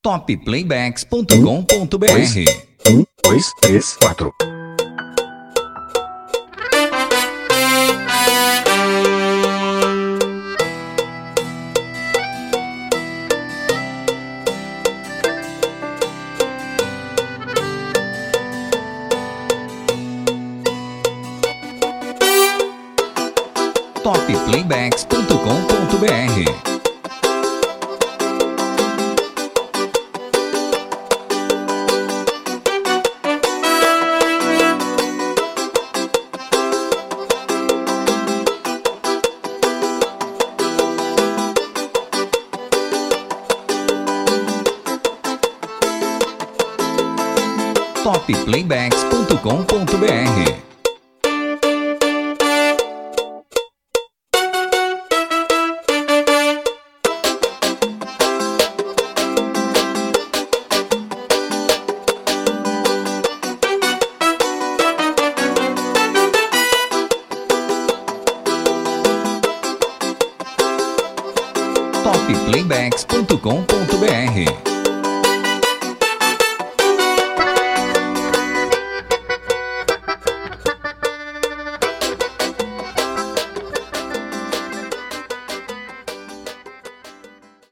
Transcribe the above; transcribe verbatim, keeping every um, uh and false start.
top playbacks ponto com ponto br. Um, dois, três, quatro. top playbacks ponto com ponto br. top playbacks ponto com ponto br. top playbacks ponto com ponto br.